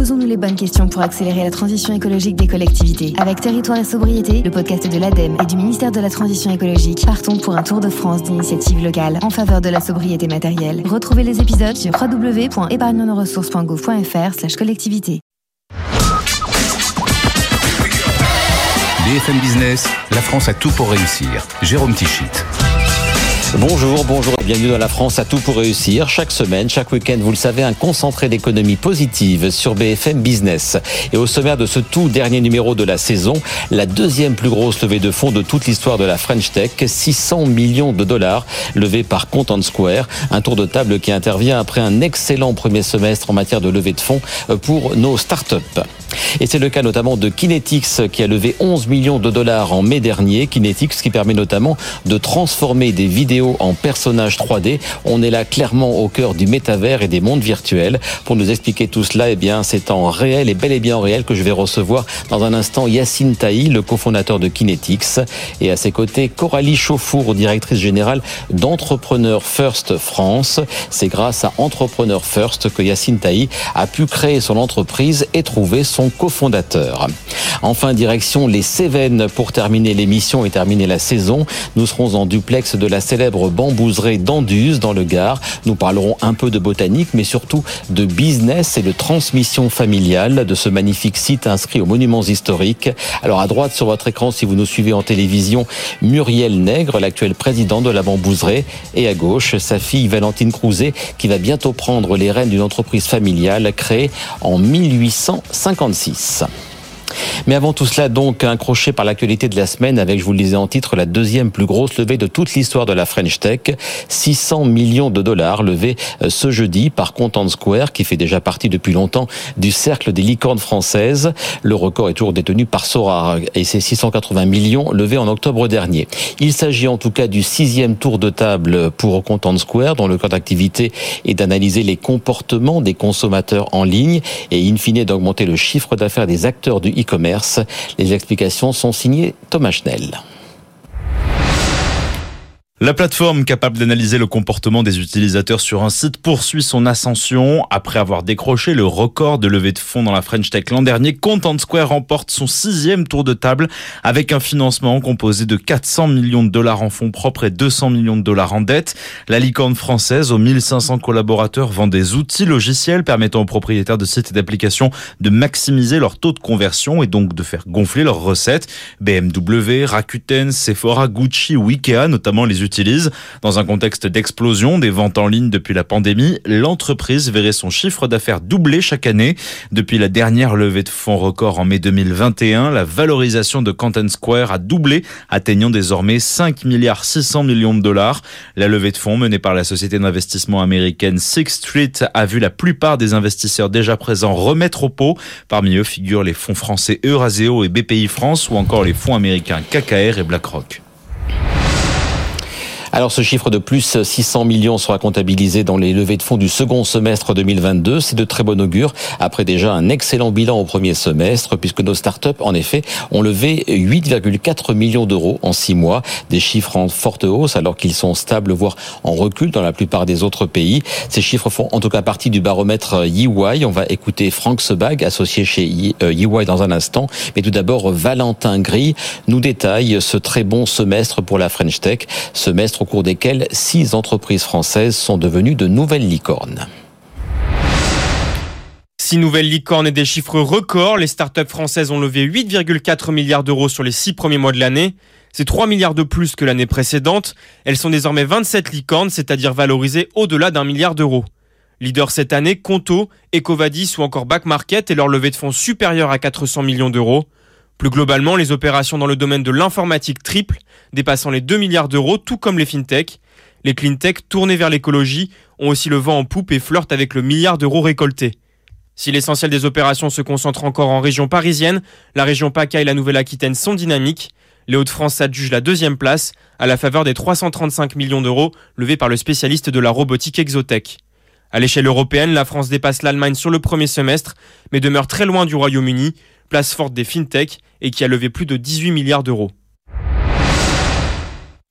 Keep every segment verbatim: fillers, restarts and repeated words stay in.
Posons-nous les bonnes questions pour accélérer la transition écologique des collectivités. Avec Territoire et Sobriété, le podcast de l'ADEME et du ministère de la Transition écologique, partons pour un tour de France d'initiatives locales en faveur de la sobriété matérielle. Retrouvez les épisodes sur w w w point épargne nos ressources point gouv point f r slash collectivité. B F M Business, la France a tout pour réussir. Jérôme Tichit. Bonjour, bonjour et bienvenue dans La France a tout pour réussir. Chaque semaine, chaque week-end, vous le savez, un concentré d'économie positive sur B F M Business. Et au sommaire de ce tout dernier numéro de la saison, la deuxième plus grosse levée de fonds de toute l'histoire de la French Tech, six cents millions de dollars levés par Content Square. Un tour de table qui intervient après un excellent premier semestre en matière de levée de fonds pour nos startups. Et c'est le cas notamment de Kinetix qui a levé onze millions de dollars en mai dernier. Kinetix qui permet notamment de transformer des vidéos en personnages trois D. On est là clairement au cœur du métavers et des mondes virtuels. Pour nous expliquer tout cela, eh bien, c'est en réel et bel et bien en réel que je vais recevoir dans un instant Yacine Tahi, le cofondateur de Kinetix. Et à ses côtés, Coralie Chauffour, directrice générale d'Entrepreneur First France. C'est grâce à Entrepreneur First que Yacine Tahi a pu créer son entreprise et trouver son cofondateur. Enfin, direction les Cévennes pour terminer l'émission et terminer la saison. Nous serons en duplex de la célèbre bambouseraie d'Anduze dans le Gard. Nous parlerons un peu de botanique, mais surtout de business et de transmission familiale de ce magnifique site inscrit aux monuments historiques. Alors à droite sur votre écran, si vous nous suivez en télévision, Muriel Nègre, l'actuel président de la bambouseraie, et à gauche, sa fille Valentine Crouzet, qui va bientôt prendre les rênes d'une entreprise familiale créée en mille huit cent cinquante-six. Mais avant tout cela, donc, un crochet par l'actualité de la semaine avec, je vous le disais en titre, la deuxième plus grosse levée de toute l'histoire de la French Tech. six cents millions de dollars levés ce jeudi par Content Square, qui fait déjà partie depuis longtemps du cercle des licornes françaises. Le record est toujours détenu par Sora et ses six cent quatre-vingts millions levés en octobre dernier. Il s'agit en tout cas du sixième tour de table pour Content Square, dont le cœur d'activité est d'analyser les comportements des consommateurs en ligne et in fine d'augmenter le chiffre d'affaires des acteurs du e-commerce. Les explications sont signées Thomas Schnell. La plateforme capable d'analyser le comportement des utilisateurs sur un site poursuit son ascension. Après avoir décroché le record de levée de fonds dans la French Tech l'an dernier, Content Square remporte son sixième tour de table avec un financement composé de quatre cents millions de dollars en fonds propres et deux cents millions de dollars en dette. La licorne française, aux mille cinq cents collaborateurs, vend des outils logiciels permettant aux propriétaires de sites et d'applications de maximiser leur taux de conversion et donc de faire gonfler leurs recettes. B M W, Rakuten, Sephora, Gucci ou Ikea, notamment les utilisent. Dans un contexte d'explosion des ventes en ligne depuis la pandémie, l'entreprise verrait son chiffre d'affaires doubler chaque année. Depuis la dernière levée de fonds record en mai deux mille vingt et un, la valorisation de Content Square a doublé, atteignant désormais cinq milliards six cents millions de dollars. La levée de fonds menée par la société d'investissement américaine Sixth Street a vu la plupart des investisseurs déjà présents remettre au pot. Parmi eux figurent les fonds français Euraseo et B P I France ou encore les fonds américains K K R et BlackRock. Alors ce chiffre de plus six cents millions sera comptabilisé dans les levées de fonds du second semestre deux mille vingt-deux. C'est de très bon augure après déjà un excellent bilan au premier semestre puisque nos startups en effet ont levé huit virgule quatre millions d'euros en six mois. Des chiffres en forte hausse alors qu'ils sont stables voire en recul dans la plupart des autres pays. Ces chiffres font en tout cas partie du baromètre E Y. On va écouter Franck Sebag, associé chez E Y dans un instant. Mais tout d'abord Valentin Gris nous détaille ce très bon semestre pour la French Tech. Semestre au cours desquels six entreprises françaises sont devenues de nouvelles licornes. Six nouvelles licornes et des chiffres records. Les startups françaises ont levé huit virgule quatre milliards d'euros sur les six premiers mois de l'année. C'est trois milliards de plus que l'année précédente. Elles sont désormais vingt-sept licornes, c'est-à-dire valorisées au-delà d'un milliard d'euros. Leader cette année, Conto, Ecovadis ou encore Back Market et leur levée de fonds supérieure à quatre cents millions d'euros. Plus globalement, les opérations dans le domaine de l'informatique triplent, dépassant les deux milliards d'euros, tout comme les fintech. Les cleantech tournés vers l'écologie ont aussi le vent en poupe et flirtent avec le milliard d'euros récolté. Si l'essentiel des opérations se concentre encore en région parisienne, la région PACA et la Nouvelle-Aquitaine sont dynamiques. Les Hauts-de-France s'adjugent la deuxième place, à la faveur des trois cent trente-cinq millions d'euros levés par le spécialiste de la robotique Exotech. À l'échelle européenne, la France dépasse l'Allemagne sur le premier semestre, mais demeure très loin du Royaume-Uni, place forte des fintech et qui a levé plus de dix-huit milliards d'euros.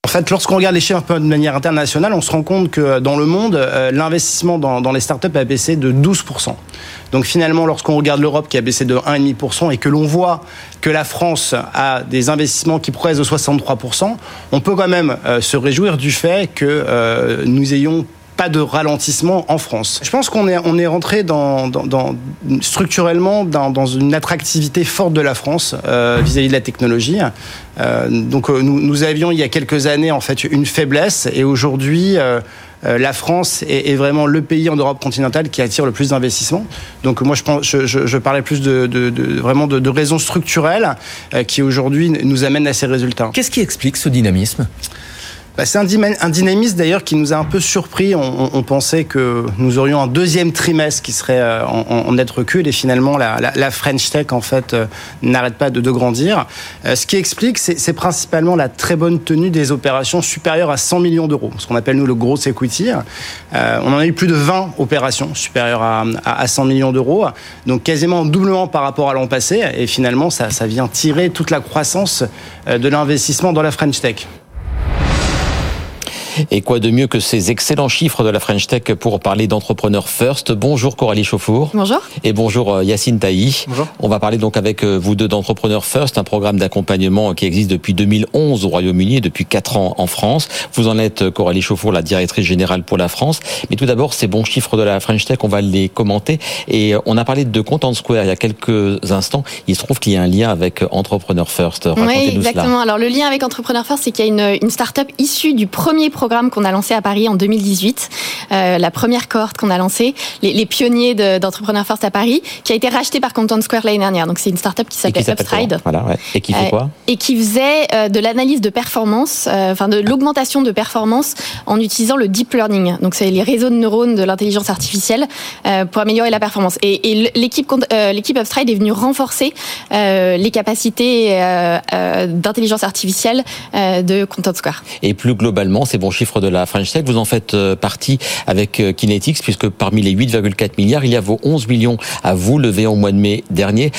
fait, lorsqu'on regarde les chiffres un peu de manière internationale, on se rend compte que dans le monde, euh, l'investissement dans, dans les startups a baissé de douze pour cent. Donc finalement, lorsqu'on regarde l'Europe qui a baissé de un virgule cinq pour cent et que l'on voit que la France a des investissements qui progressent de soixante-trois pour cent, on peut quand même euh, se réjouir du fait que euh, nous ayons pas de ralentissement en France. Je pense qu'on est, on est rentré dans, dans, dans, structurellement dans, dans une attractivité forte de la France euh, vis-à-vis de la technologie. Euh, donc euh, nous, nous avions il y a quelques années en fait une faiblesse et aujourd'hui euh, euh, la France est, est vraiment le pays en Europe continentale qui attire le plus d'investissements. Donc moi je, pense, je, je, je parlais plus de, de, de vraiment de, de raisons structurelles euh, qui aujourd'hui nous amènent à ces résultats. Qu'est-ce qui explique ce dynamisme ? Bah, c'est un, dyma- un dynamisme d'ailleurs qui nous a un peu surpris. On, on, on pensait que nous aurions un deuxième trimestre qui serait euh, en, en net recul et finalement la, la, la French Tech en fait euh, n'arrête pas de, de grandir. Euh, ce qui explique, c'est, c'est principalement la très bonne tenue des opérations supérieures à cent millions d'euros, ce qu'on appelle nous le gross equity. Euh, on en a eu plus de vingt opérations supérieures à, à, à cent millions d'euros, donc quasiment doublement par rapport à l'an passé. Et finalement, ça, ça vient tirer toute la croissance de l'investissement dans la French Tech. Et quoi de mieux que ces excellents chiffres de la French Tech pour parler d'Entrepreneur First. Bonjour Coralie Chauffour. Bonjour. Et bonjour Yacine Tailly. Bonjour. On va parler donc avec vous deux d'Entrepreneur First, un programme d'accompagnement qui existe depuis deux mille onze au Royaume-Uni et depuis quatre ans en France. Vous en êtes, Coralie Chauffour, la directrice générale pour la France. Mais tout d'abord, ces bons chiffres de la French Tech, on va les commenter. Et on a parlé de Content Square il y a quelques instants. Il se trouve qu'il y a un lien avec Entrepreneur First. Racontez-nous oui, exactement. Cela. Alors le lien avec Entrepreneur First, c'est qu'il y a une, une start-up issue du premier programme qu'on a lancé à Paris en deux mille dix-huit, euh, la première cohorte qu'on a lancée, les, les pionniers de, d'Entrepreneur First à Paris, qui a été rachetée par Content Square l'année dernière. Donc c'est une start-up qui s'appelle, qui s'appelle Upstride. Voilà, ouais. Et qui fait euh, quoi Et qui faisait euh, de l'analyse de performance, euh, enfin de l'augmentation de performance en utilisant le deep learning. Donc c'est les réseaux de neurones de l'intelligence artificielle euh, pour améliorer la performance. Et, et l'équipe, euh, l'équipe Upstride est venue renforcer euh, les capacités euh, euh, d'intelligence artificielle euh, de Content Square. Et plus globalement, ces bons chiffres de la French Tech, vous en faites partie avec Kinetics, puisque parmi les huit virgule quatre milliards, il y a vos onze millions à vous levés au mois de mai dernier.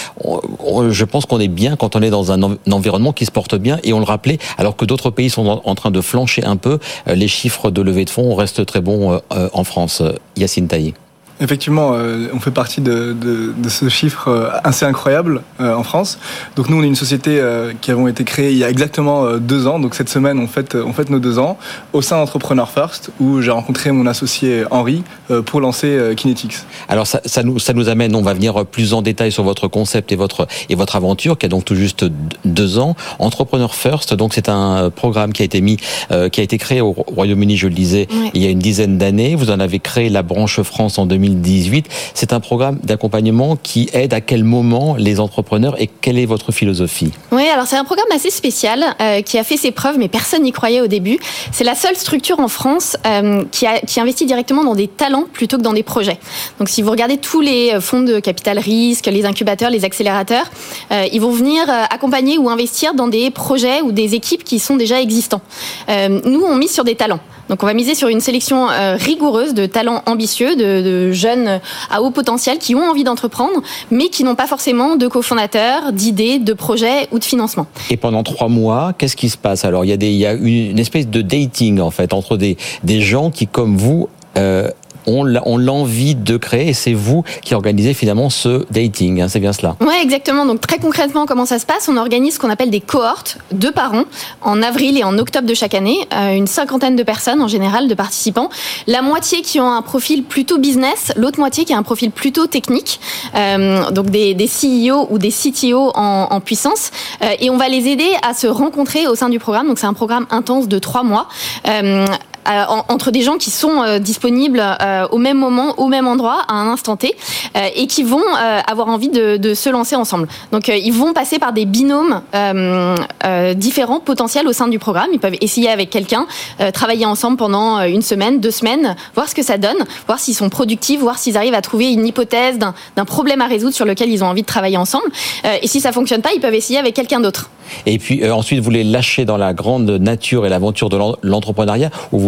Je pense qu'on est bien quand on est dans un environnement qui se porte bien, et on le rappelait, alors que d'autres pays sont en train de flancher un peu, les chiffres de levée de fonds restent très bons en France. Yacine Tailly. Effectivement, euh, on fait partie de, de, de ce chiffre euh, assez incroyable euh, en France. Donc nous, on est une société euh, qui avons été créée il y a exactement euh, deux ans. Donc cette semaine, on fête, on fête nos deux ans au sein d'Entrepreneur First, où j'ai rencontré mon associé Henri euh, pour lancer euh, Kinetics. Alors ça, ça nous, ça nous amène, on va venir plus en détail sur votre concept et votre et votre aventure, qui a donc tout juste deux ans. Entrepreneur First, donc c'est un programme qui a été mis, euh, qui a été créé au Royaume-Uni, je le disais, oui. il y a une dizaine d'années. Vous en avez créé la branche France en deux mille dix-huit. C'est un programme d'accompagnement qui aide à quel moment les entrepreneurs, et quelle est votre philosophie ? Oui, alors c'est un programme assez spécial euh, qui a fait ses preuves, mais personne n'y croyait au début. C'est la seule structure en France euh, qui, a, qui investit directement dans des talents plutôt que dans des projets. Donc si vous regardez tous les fonds de capital risque, les incubateurs, les accélérateurs, euh, ils vont venir euh, accompagner ou investir dans des projets ou des équipes qui sont déjà existants. Euh, nous, on mise sur des talents. Donc on va miser sur une sélection euh, rigoureuse de talents ambitieux, de, de jeunes à haut potentiel qui ont envie d'entreprendre, mais qui n'ont pas forcément de cofondateurs, d'idées, de projets ou de financement. Et pendant trois mois, qu'est-ce qui se passe ? Alors il y a, des, il y a une espèce de dating en fait entre des, des gens qui, comme vous, euh, ont l'envie de créer, et c'est vous qui organisez finalement ce dating, hein, c'est bien cela ? Oui, exactement. Donc très concrètement, comment ça se passe ? On organise ce qu'on appelle des cohortes, deux par an, en avril et en octobre de chaque année, euh, une cinquantaine de personnes en général, de participants, la moitié qui ont un profil plutôt business, l'autre moitié qui a un profil plutôt technique, euh, donc des, des C E O ou des C T O en, en puissance, euh, et on va les aider à se rencontrer au sein du programme. Donc c'est un programme intense de trois mois, euh, Euh, entre des gens qui sont euh, disponibles euh, au même moment, au même endroit, à un instant T, euh, et qui vont euh, avoir envie de, de se lancer ensemble. Donc euh, ils vont passer par des binômes euh, euh, différents, potentiels au sein du programme. Ils peuvent essayer avec quelqu'un, euh, travailler ensemble pendant une semaine, deux semaines, voir ce que ça donne, voir s'ils sont productifs, voir s'ils arrivent à trouver une hypothèse d'un, d'un problème à résoudre sur lequel ils ont envie de travailler ensemble. Euh, et si ça fonctionne pas, ils peuvent essayer avec quelqu'un d'autre. Et puis euh, ensuite, vous les lâchez dans la grande nature et l'aventure de l'entrepreneuriat, ou vous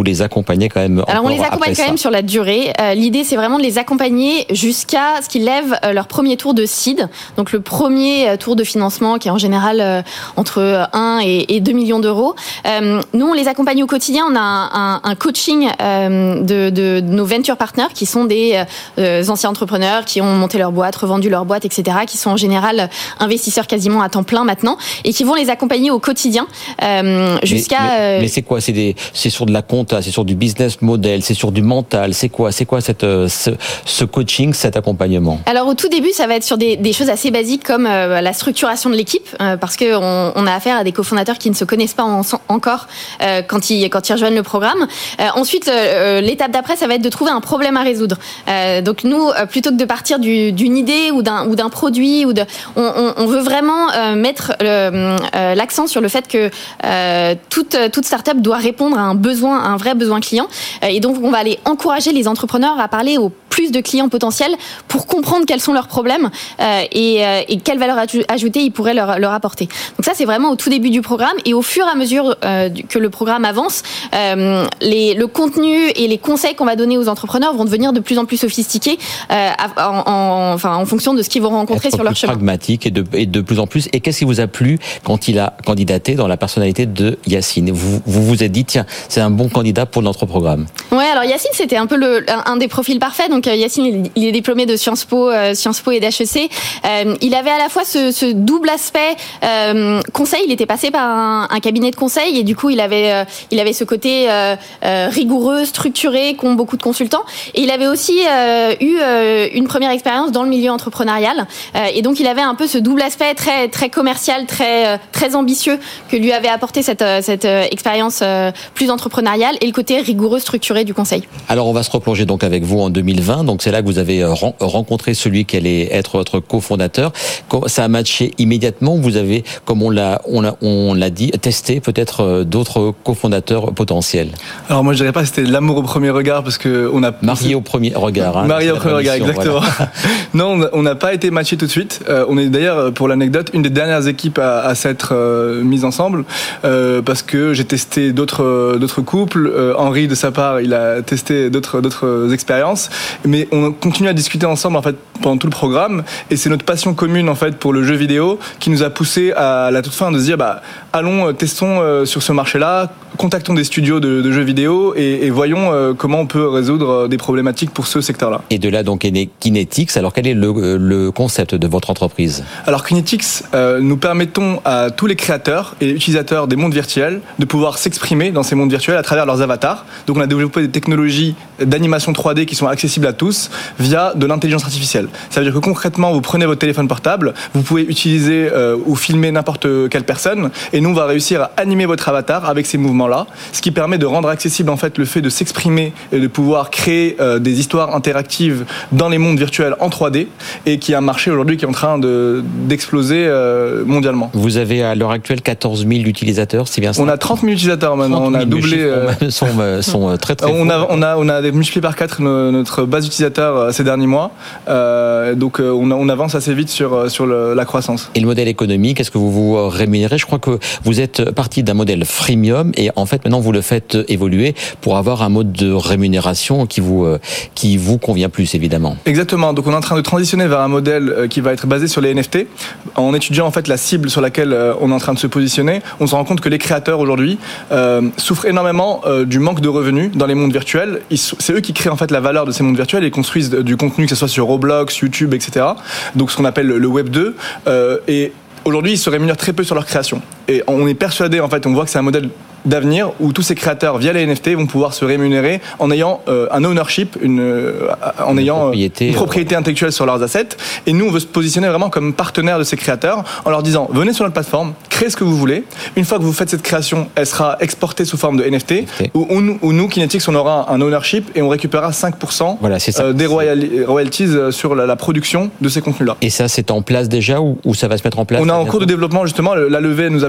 vous les accompagnez quand même. Alors on les accompagne quand même sur la durée. Euh, l'idée c'est vraiment de les accompagner jusqu'à ce qu'ils lèvent euh, leur premier tour de seed, donc le premier euh, tour de financement qui est en général euh, entre un et, et deux millions d'euros. Euh, nous on les accompagne au quotidien. On a un, un, un coaching euh, de, de, de nos venture partners qui sont des euh, anciens entrepreneurs qui ont monté leur boîte, revendu leur boîte, et cetera, qui sont en général investisseurs quasiment à temps plein maintenant et qui vont les accompagner au quotidien euh, jusqu'à. Mais, mais, euh, mais c'est quoi? C'est des, c'est sur de la compta, c'est sur du business model, c'est sur du mental. C'est quoi? C'est quoi cette, ce, ce coaching, cet accompagnement? Alors au tout début, ça va être sur des, des choses assez basiques comme euh, la structuration de l'équipe, euh, parce que on, on a affaire à des cofondateurs qui ne se connaissent pas en, encore euh, quand ils quand ils rejoignent le programme. Euh, ensuite, euh, l'étape d'après, ça va être de trouver un problème à résoudre. Euh, donc nous, euh, plutôt que de partir du, d'une idée ou d'un ou d'un produit, ou de, on, on, on veut vraiment euh, mettre le, euh, l'accent sur le fait que euh, toute toute startup doit répondre à un besoin, à un vrai besoin client. Euh, et donc on va aller encourager les entrepreneurs à parler au plus de clients potentiels pour comprendre quels sont leurs problèmes euh, et, euh, et quelle valeur ajoutée ils pourraient leur, leur apporter. Donc ça, c'est vraiment au tout début du programme, et au fur et à mesure euh, que le programme avance, euh, les, le contenu et les conseils qu'on va donner aux entrepreneurs vont devenir de plus en plus sophistiqués euh, en, en, enfin, en fonction de ce qu'ils vont rencontrer Être sur leur plus chemin. Pragmatique et de, et de plus en plus. Et qu'est-ce qui vous a plu quand il a candidaté dans la personnalité de Yacine? Vous vous, vous êtes dit, tiens, c'est un bon candidat pour notre programme. Ouais, alors Yacine, c'était un peu le, un, un des profils parfaits. Donc Yacine, il est diplômé de Sciences Po, euh, Sciences Po et d'H E C. Euh, il avait à la fois ce, ce double aspect euh, conseil. Il était passé par un, un cabinet de conseil, et du coup, il avait, euh, il avait ce côté euh, euh, rigoureux, structuré, qu'ont beaucoup de consultants. Et il avait aussi euh, eu euh, une première expérience dans le milieu entrepreneurial. Euh, et donc, il avait un peu ce double aspect très, très commercial, très, très ambitieux que lui avait apporté cette, cette expérience euh, plus entrepreneuriale, et le côté rigoureux, structuré du conseil. Alors, on va se replonger donc avec vous en deux mille vingt. Donc, c'est là que vous avez rencontré celui qui allait être votre cofondateur. Ça a matché immédiatement. Vous avez, comme on l'a, on l'a, on l'a dit, testé peut-être d'autres cofondateurs potentiels. Alors moi, je dirais pas que c'était l'amour au premier regard, parce que on a marié au premier regard. Hein, marié au premier regard, exactement. Voilà. Non, on n'a pas été matchés tout de suite. Euh, on est d'ailleurs, pour l'anecdote, une des dernières équipes à, à s'être euh, mise ensemble, euh, parce que j'ai testé d'autres d'autres couples. Euh, Henri, de sa part, il a testé d'autres d'autres expériences, mais on continue à discuter ensemble en fait pendant tout le programme, et c'est notre passion commune en fait pour le jeu vidéo qui nous a poussé à la toute fin de se dire bah allons testons euh, sur ce marché-là, contactons des studios de, de jeux vidéo et, et voyons euh, comment on peut résoudre des problématiques pour ce secteur-là. Et de là donc est né Kinetics. Alors quel est le, le concept de votre entreprise? Alors Kinetics, euh, nous permettons à tous les créateurs et utilisateurs des mondes virtuels de pouvoir s'exprimer dans ces mondes virtuels à travers leurs avatars. Donc on a développé des technologies d'animation trois D qui sont accessibles à tous via de l'intelligence artificielle. Ça veut dire que concrètement, vous prenez votre téléphone portable, vous pouvez utiliser euh, ou filmer n'importe quelle personne, et nous on va réussir à animer votre avatar avec ces mouvements-là, ce qui permet de rendre accessible en fait le fait de s'exprimer et de pouvoir créer euh, des histoires interactives dans les mondes virtuels en trois D, et qui est un marché aujourd'hui qui est en train de, d'exploser euh, mondialement. Vous avez à l'heure actuelle quatorze mille utilisateurs, c'est bien ça? On a trente mille utilisateurs maintenant, on a doublé. Euh... Sont, sont très très on a, on a on a multiplié par quatre notre base d'utilisateurs ces derniers mois. Euh, donc on, on avance assez vite sur sur le, la croissance. Et le modèle économique, est-ce que vous vous rémunérez? Je crois que vous êtes parti d'un modèle freemium, et en fait maintenant vous le faites évoluer pour avoir un mode de rémunération qui vous qui vous convient plus, évidemment. Exactement. Donc on est en train de transitionner vers un modèle qui va être basé sur les N F T. En étudiant en fait la cible sur laquelle on est en train de se positionner, on se rend compte que les créateurs aujourd'hui euh, souffrent énormément euh, du manque de revenus dans les mondes virtuels. Ils, c'est eux qui créent en fait la valeur de ces mondes virtuels et construisent du contenu, que ce soit sur Roblox, YouTube, et cetera. Donc ce qu'on appelle le Web deux. Euh, et aujourd'hui, ils se rémunèrent très peu sur leur création. Et on est persuadé, en fait, on voit que c'est un modèle d'avenir où tous ces créateurs via les N F T vont pouvoir se rémunérer en ayant euh, un ownership, une, euh, en une ayant propriété, une propriété intellectuelle sur leurs assets. Et nous, on veut se positionner vraiment comme partenaire de ces créateurs en leur disant venez sur notre plateforme, créez ce que vous voulez. Une fois que vous faites cette création, elle sera exportée sous forme de N F T. Okay. Où, où, où nous, Kinetics, on aura un ownership et on récupérera cinq pour cent voilà, c'est ça. Euh, des royal- royalties sur la, la production de ces contenus-là. Et ça, c'est en place déjà ou, ou ça va se mettre en place? On est en cours de développement justement. La levée nous a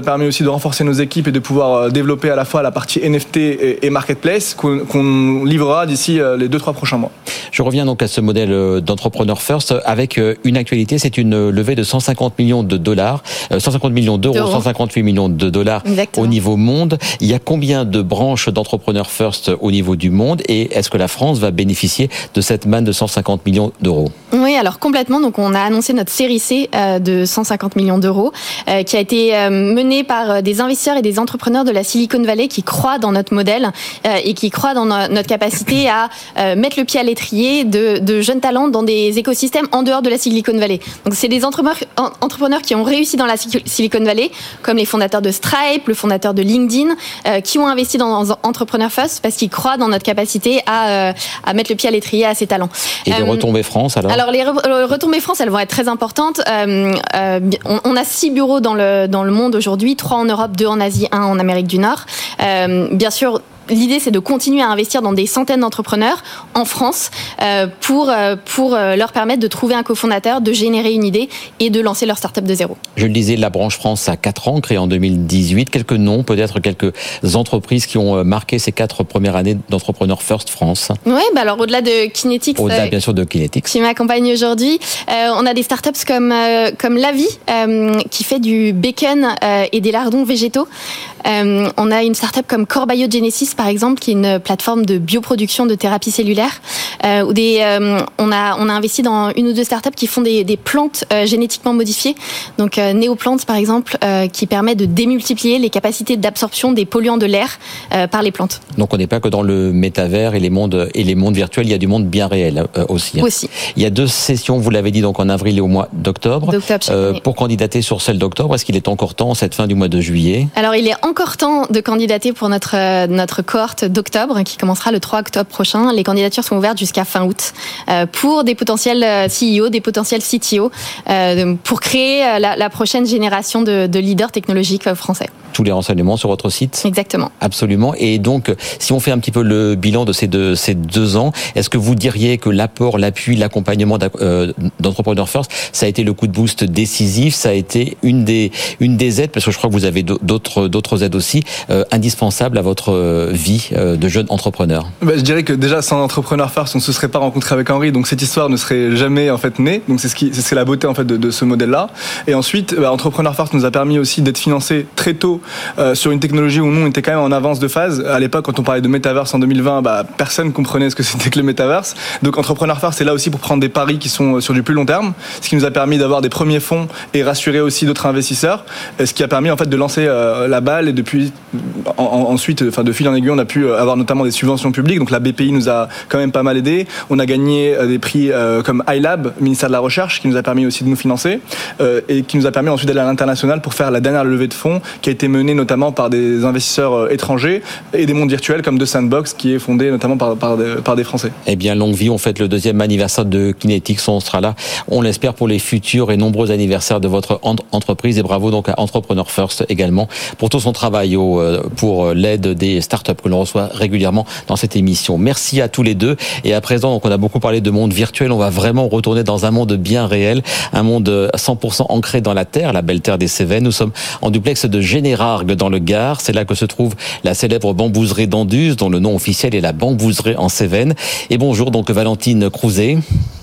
permis aussi de renforcer nos équipes et de pouvoir développer à la fois la partie N F T et marketplace qu'on, qu'on livrera d'ici les deux trois prochains mois. Je reviens donc à ce modèle d'entrepreneur first avec une actualité, c'est une levée de cent cinquante millions de dollars, cent cinquante millions d'euros, d'euros. cent cinquante-huit millions de dollars Exactement. Au niveau monde. Il y a combien de branches d'entrepreneur first au niveau du monde et est-ce que la France va bénéficier de cette manne de cent cinquante millions d'euros? Oui, alors complètement. Donc on a annoncé notre série C de cent cinquante millions d'euros qui a été menée par des investisseurs et des entrepreneurs de la Silicon Valley qui croient dans notre modèle et qui croient dans notre capacité à mettre le pied à l'étrier de, de jeunes talents dans des écosystèmes en dehors de la Silicon Valley. Donc c'est des entrepreneurs, entrepreneurs qui ont réussi dans la Silicon Valley, comme les fondateurs de Stripe, le fondateur de LinkedIn, euh, qui ont investi dans, dans Entrepreneur First parce qu'ils croient dans notre capacité à, euh, à mettre le pied à l'étrier à ces talents. Et les euh, retombées France alors Alors les re- retombées France, elles vont être très importantes. Euh, euh, on, on a six bureaux dans le, dans le monde aujourd'hui, trois en Europe, deux en Asie, un en Amérique du Nord. Euh, bien sûr, l'idée, c'est de continuer à investir dans des centaines d'entrepreneurs en France euh, pour, euh, pour euh, leur permettre de trouver un cofondateur, de générer une idée et de lancer leur start-up de zéro. Je le disais, la branche France a quatre ans, créée en deux mille dix-huit. Quelques noms, peut-être quelques entreprises qui ont marqué ces quatre premières années d'Entrepreneur First France. Oui, bah alors au-delà de Kinetics, au-delà bien sûr de Kinetics, qui m'accompagne aujourd'hui, euh, on a des startups comme euh, comme Lavi euh, qui fait du bacon euh, et des lardons végétaux. Euh, on a une startup comme Core Biogenesis par exemple, qui est une plateforme de bioproduction de thérapie cellulaire. Euh, ou des, euh, on a on a investi dans une ou deux startups qui font des, des plantes euh, génétiquement modifiées. Donc euh, Neoplante par exemple, euh, qui permet de démultiplier les capacités d'absorption des polluants de l'air euh, par les plantes. Donc on n'est pas que dans le métavers et les mondes et les mondes virtuels, il y a du monde bien réel euh, aussi. Hein. Aussi. Il y a deux sessions, vous l'avez dit, donc en avril et au mois d'octobre. d'octobre euh, pour candidater sur celle d'octobre, est-ce qu'il est encore temps cette fin du mois de juillet? Alors il est encore temps de candidater pour notre euh, notre cohorte d'octobre qui commencera le trois octobre prochain. Les candidatures sont ouvertes jusqu'à fin août euh, pour des potentiels C E O, des potentiels C T O euh, pour créer la, la prochaine génération de, de leaders technologiques français. Tous les renseignements sur votre site? Exactement. Absolument. Et donc, si on fait un petit peu le bilan de ces deux, ces deux ans, est-ce que vous diriez que l'apport, l'appui, l'accompagnement d'Entrepreneur First, ça a été le coup de boost décisif, ça a été une des, une des aides, parce que je crois que vous avez d'autres, d'autres aides aussi, euh, indispensables à votre vie de jeune entrepreneur? Bah, je dirais que déjà, sans Entrepreneur First, on ne se serait pas rencontré avec Henri, donc cette histoire ne serait jamais en fait née. Donc c'est ce qui, c'est la beauté en fait de, de ce modèle-là. Et ensuite, bah, Entrepreneur First nous a permis aussi d'être financé très tôt Euh, sur une technologie où nous on était quand même en avance de phase. À l'époque, quand on parlait de Metaverse en deux mille vingt, bah, personne comprenait ce que c'était que le Metaverse. Donc Entrepreneur First est là aussi pour prendre des paris qui sont sur du plus long terme, ce qui nous a permis d'avoir des premiers fonds et rassurer aussi d'autres investisseurs, ce qui a permis en fait de lancer euh, la balle. Et depuis en, en, ensuite, enfin de fil en aiguille, on a pu avoir notamment des subventions publiques. Donc la B P I nous a quand même pas mal aidé. On a gagné euh, des prix euh, comme iLab, ministère de la Recherche, qui nous a permis aussi de nous financer euh, et qui nous a permis ensuite d'aller à l'international pour faire la dernière levée de fonds qui a été menée notamment par des investisseurs étrangers et des mondes virtuels comme The Sandbox qui est fondé notamment par, par, des, par des Français. Eh bien, longue vie, on fête le deuxième anniversaire de Kinetics, on sera là, on l'espère, pour les futurs et nombreux anniversaires de votre entreprise et bravo donc à Entrepreneur First également pour tout son travail au, pour l'aide des startups que l'on reçoit régulièrement dans cette émission. Merci à tous les deux et à présent, donc on a beaucoup parlé de monde virtuel, on va vraiment retourner dans un monde bien réel, un monde cent pour cent ancré dans la terre, la belle terre des Cévennes. Nous sommes en duplex de Générargues dans le Gard. C'est là que se trouve la célèbre bambouserie d'Anduze, dont le nom officiel est la bambouserie en Cévennes. Et bonjour donc Valentine Crouzet.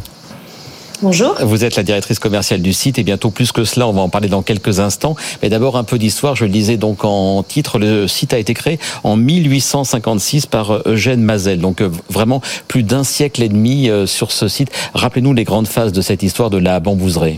Bonjour. Vous êtes la directrice commerciale du site et bientôt plus que cela, on va en parler dans quelques instants. Mais d'abord un peu d'histoire, je le disais donc en titre, le site a été créé en mille huit cent cinquante-six par Eugène Mazel. Donc vraiment plus d'un siècle et demi sur ce site. Rappelez-nous les grandes phases de cette histoire de la bambouserie.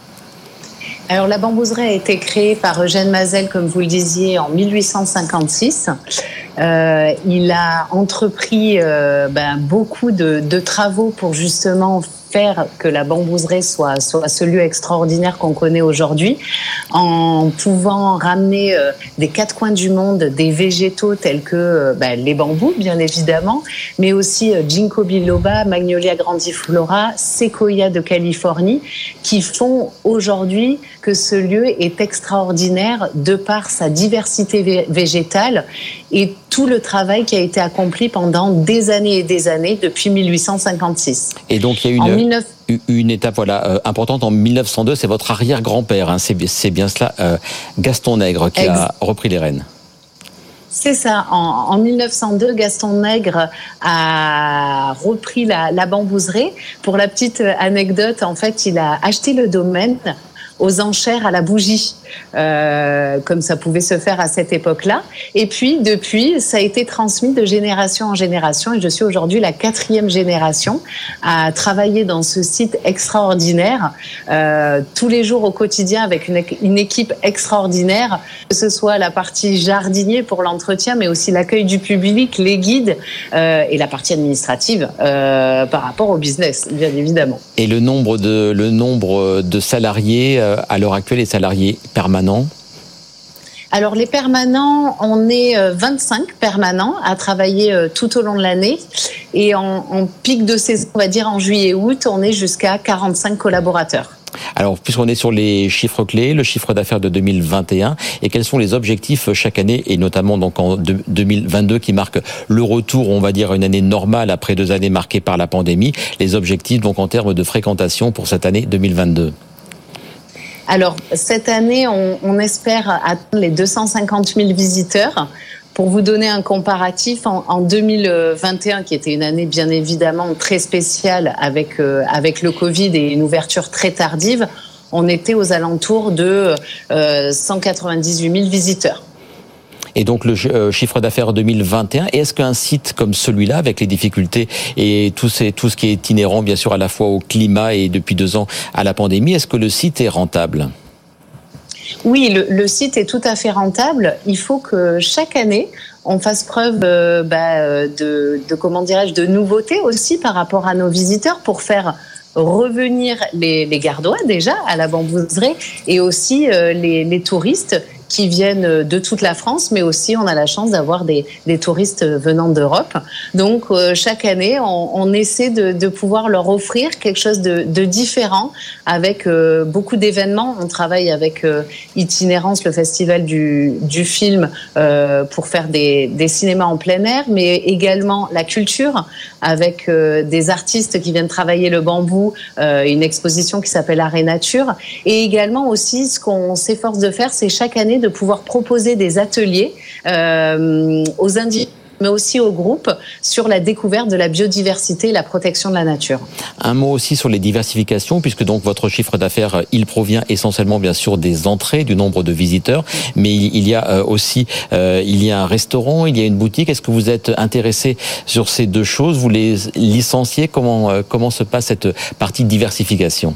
Alors la bambouserie a été créée par Eugène Mazel, comme vous le disiez, en mille huit cent cinquante-six. Euh, il a entrepris euh, ben, beaucoup de, de travaux pour justement faire que la bambouserie soit, soit ce lieu extraordinaire qu'on connaît aujourd'hui, en pouvant ramener euh, des quatre coins du monde des végétaux tels que euh, ben, les bambous, bien évidemment, mais aussi euh, Ginkgo biloba, Magnolia grandiflora, Sequoia de Californie, qui font aujourd'hui que ce lieu est extraordinaire de par sa diversité vé- végétale et tout le travail qui a été accompli pendant des années et des années depuis mille huit cent cinquante-six. Et donc il y a une, en dix-neuf... une étape voilà euh, importante en mille neuf cent deux, c'est votre arrière-grand-père, hein, c'est, c'est bien cela, euh, Gaston Nègre, qui Ex- a repris les rênes. C'est ça. En, en mille neuf cent deux, Gaston Nègre a repris la, la bambouserie. Pour la petite anecdote, en fait, il a acheté le domaine aux enchères à la bougie, euh, comme ça pouvait se faire à cette époque-là. Et puis, depuis, ça a été transmis de génération en génération. Et je suis aujourd'hui la quatrième génération à travailler dans ce site extraordinaire, euh, tous les jours au quotidien avec une, une équipe extraordinaire, que ce soit la partie jardinier pour l'entretien, mais aussi l'accueil du public, les guides euh, et la partie administrative euh, par rapport au business, bien évidemment. Et le nombre de, le nombre de salariés à l'heure actuelle, les salariés permanents? Alors les permanents, on est vingt-cinq permanents à travailler tout au long de l'année et en, en pic de saison, on va dire en juillet-août, on est jusqu'à quarante-cinq collaborateurs. Alors, puisqu'on est sur les chiffres clés, le chiffre d'affaires de deux mille vingt et un, et quels sont les objectifs chaque année, et notamment donc en deux mille vingt-deux qui marque le retour, on va dire, une année normale après deux années marquées par la pandémie, les objectifs donc en termes de fréquentation pour cette année deux mille vingt-deux? Alors, cette année, on, on espère atteindre les deux cent cinquante mille visiteurs. Pour vous donner un comparatif, en, en deux mille vingt et un, qui était une année bien évidemment très spéciale avec, euh, avec le Covid et une ouverture très tardive, on était aux alentours de euh, cent quatre-vingt-dix-huit mille visiteurs. Et donc le chiffre d'affaires deux mille vingt et un, et est-ce qu'un site comme celui-là, avec les difficultés et tout, ces, tout ce qui est inhérent bien sûr à la fois au climat et depuis deux ans à la pandémie, est-ce que le site est rentable ? Oui, le, le site est tout à fait rentable. Il faut que chaque année, on fasse preuve euh, bah, de, de, comment dirais-je, de nouveautés aussi par rapport à nos visiteurs pour faire revenir les, les Gardois déjà à la bambouserie et aussi euh, les, les touristes qui viennent de toute la France, mais aussi on a la chance d'avoir des, des touristes venant d'Europe. Donc euh, chaque année, on, on essaie de, de pouvoir leur offrir quelque chose de, de différent avec euh, beaucoup d'événements. On travaille avec euh, Itinérance, le festival du, du film, euh, pour faire des, des cinémas en plein air, mais également la culture avec euh, des artistes qui viennent travailler le bambou, euh, une exposition qui s'appelle Art et Nature, et également aussi ce qu'on s'efforce de faire, c'est chaque année de pouvoir proposer des ateliers euh, aux individus, mais aussi aux groupes, sur la découverte de la biodiversité et la protection de la nature. Un mot aussi sur les diversifications, puisque donc votre chiffre d'affaires, il provient essentiellement bien sûr des entrées, du nombre de visiteurs, mais il y a aussi euh, il y a un restaurant, il y a une boutique. Est-ce que vous êtes intéressé sur ces deux choses? Vous les licenciez? Comment, euh, comment se passe cette partie de diversification?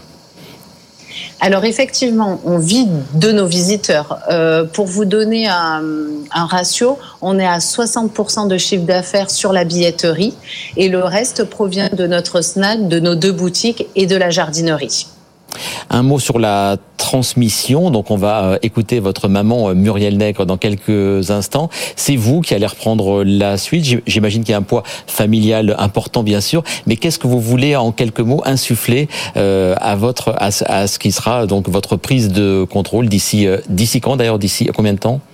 Alors effectivement, on vit de nos visiteurs. Euh, pour vous donner un, un ratio, on est à soixante pour cent de chiffre d'affaires sur la billetterie et le reste provient de notre snack, de nos deux boutiques et de la jardinerie. Un mot sur la transmission. Donc, on va écouter votre maman Muriel Nègre dans quelques instants. C'est vous qui allez reprendre la suite. J'imagine qu'il y a un poids familial important, bien sûr. Mais qu'est-ce que vous voulez, en quelques mots, insuffler euh, à votre, à, à ce qui sera donc votre prise de contrôle d'ici, euh, d'ici quand d'ailleurs, d'ici combien de temps?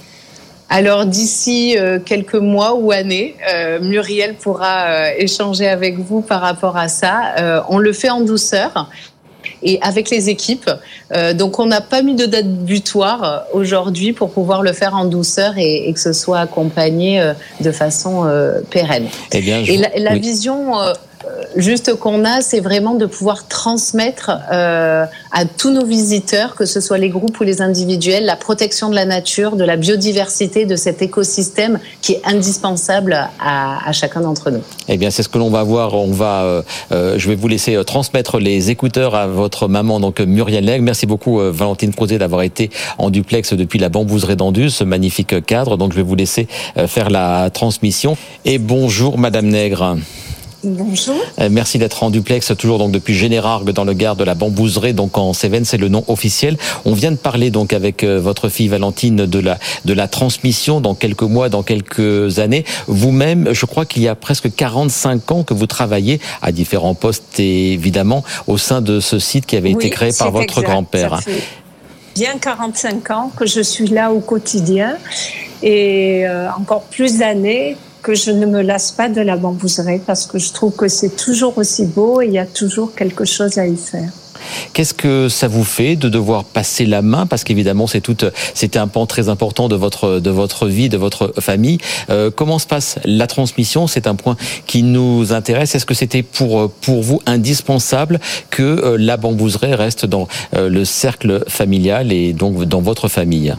Alors d'ici euh, quelques mois ou années, euh, Muriel pourra euh, échanger avec vous par rapport à ça. Euh, on le fait en douceur et avec les équipes. Euh, donc on n'a pas mis de date butoir aujourd'hui pour pouvoir le faire en douceur et, et que ce soit accompagné euh, de façon euh, pérenne. Eh bien, je... Et la, la oui. vision euh, juste qu'on a, c'est vraiment de pouvoir transmettre euh, à tous nos visiteurs, que ce soit les groupes ou les individuels, la protection de la nature, de la biodiversité, de cet écosystème qui est indispensable à, à chacun d'entre nous. Eh bien, c'est ce que l'on va voir. On va, euh, euh, je vais vous laisser euh, transmettre les écouteurs à votre maman, donc Muriel Nègre. Merci beaucoup, euh, Valentine Crozet, d'avoir été en duplex depuis la bambouserie d'Anduze, ce magnifique cadre. Donc, je vais vous laisser euh, faire la transmission. Et bonjour, Madame Nègre. Bonjour. Merci d'être en duplex, toujours donc depuis Générargues dans le Gard de la bambouserie, donc en Cévennes, c'est le nom officiel. On vient de parler donc avec votre fille Valentine de la de la transmission dans quelques mois, dans quelques années. Vous-même, je crois qu'il y a presque quarante-cinq ans que vous travaillez à différents postes, évidemment, au sein de ce site qui avait oui, été créé par votre exact. grand-père. Ça fait bien quarante-cinq ans que je suis là au quotidien. et euh, encore plus d'années que je ne me lasse pas de la bambouserie parce que je trouve que c'est toujours aussi beau et il y a toujours quelque chose à y faire. Qu'est-ce que ça vous fait de devoir passer la main, parce qu'évidemment c'est tout, c'était un pan très important de votre de votre vie, de votre famille. Euh, comment se passe la transmission? C'est un point qui nous intéresse. Est-ce que c'était pour pour vous indispensable que euh, la bambouserie reste dans euh, le cercle familial et donc dans votre famille?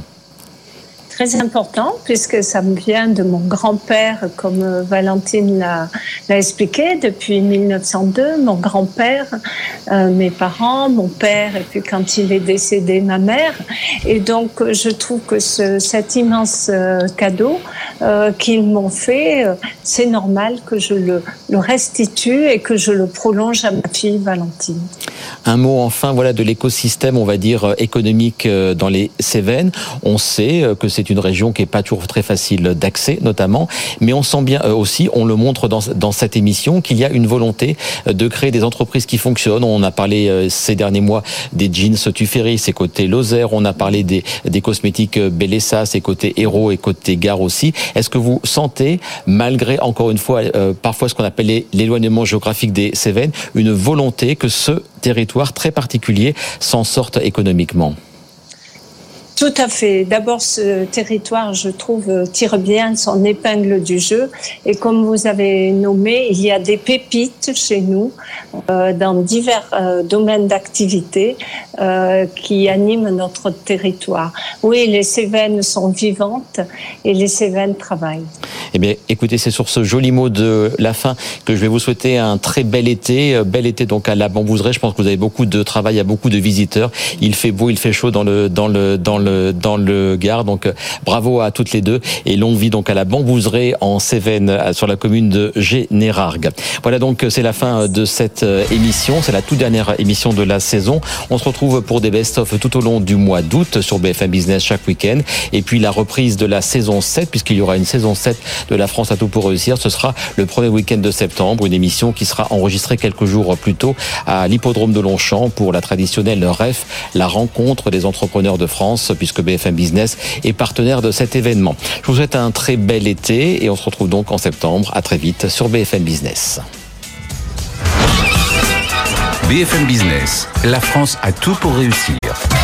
Très important, puisque ça me vient de mon grand-père, comme Valentine l'a, l'a expliqué, depuis mille neuf cent deux. Mon grand-père, euh, mes parents, mon père, et puis quand il est décédé, ma mère. Et donc, je trouve que ce, cet immense euh, cadeau euh, qu'ils m'ont fait, euh, c'est normal que je le, le restitue et que je le prolonge à ma fille Valentine. Un mot enfin, voilà, de l'écosystème, on va dire, économique dans les Cévennes. On sait que c'est une région qui n'est pas toujours très facile d'accès, notamment, mais on sent bien aussi, on le montre dans, dans cette émission, qu'il y a une volonté de créer des entreprises qui fonctionnent. On a parlé ces derniers mois des jeans Tuffery, c'est côté Lozère. On a parlé des, des cosmétiques Bellessa, c'est côté Hérault et côté Gare aussi. Est-ce que vous sentez, malgré, encore une fois, euh, parfois ce qu'on appelle l'éloignement géographique des Cévennes, une volonté que ce territoire très particulier s'en sorte économiquement? Tout à fait. D'abord, ce territoire, je trouve, tire bien son épingle du jeu. Et comme vous avez nommé, il y a des pépites chez nous euh, dans divers euh, domaines d'activité euh, qui animent notre territoire. Oui, les Cévennes sont vivantes et les Cévennes travaillent. Eh bien, écoutez, c'est sur ce joli mot de la fin que je vais vous souhaiter un très bel été. Bel été donc à la Bambouserie. Je pense que vous avez beaucoup de travail, il y a beaucoup de visiteurs. Il fait beau, il fait chaud dans le dans le dans le dans le Gard. Donc bravo à toutes les deux et longue vie donc à la Bambouserie en Cévennes sur la commune de Générargues. Voilà, donc c'est la fin de cette émission. C'est la toute dernière émission de la saison. On se retrouve pour des best-of tout au long du mois d'août sur B F M Business chaque week-end. Et puis la reprise de la saison sept, puisqu'il y aura une saison sept de la France à tout pour réussir. Ce sera le premier week-end de septembre, une émission qui sera enregistrée quelques jours plus tôt à l'hippodrome de Longchamp pour la traditionnelle R E F, la rencontre des entrepreneurs de France, puisque B F M Business est partenaire de cet événement. Je vous souhaite un très bel été et on se retrouve donc en septembre. À très vite sur B F M Business. B F M Business, la France a tout pour réussir.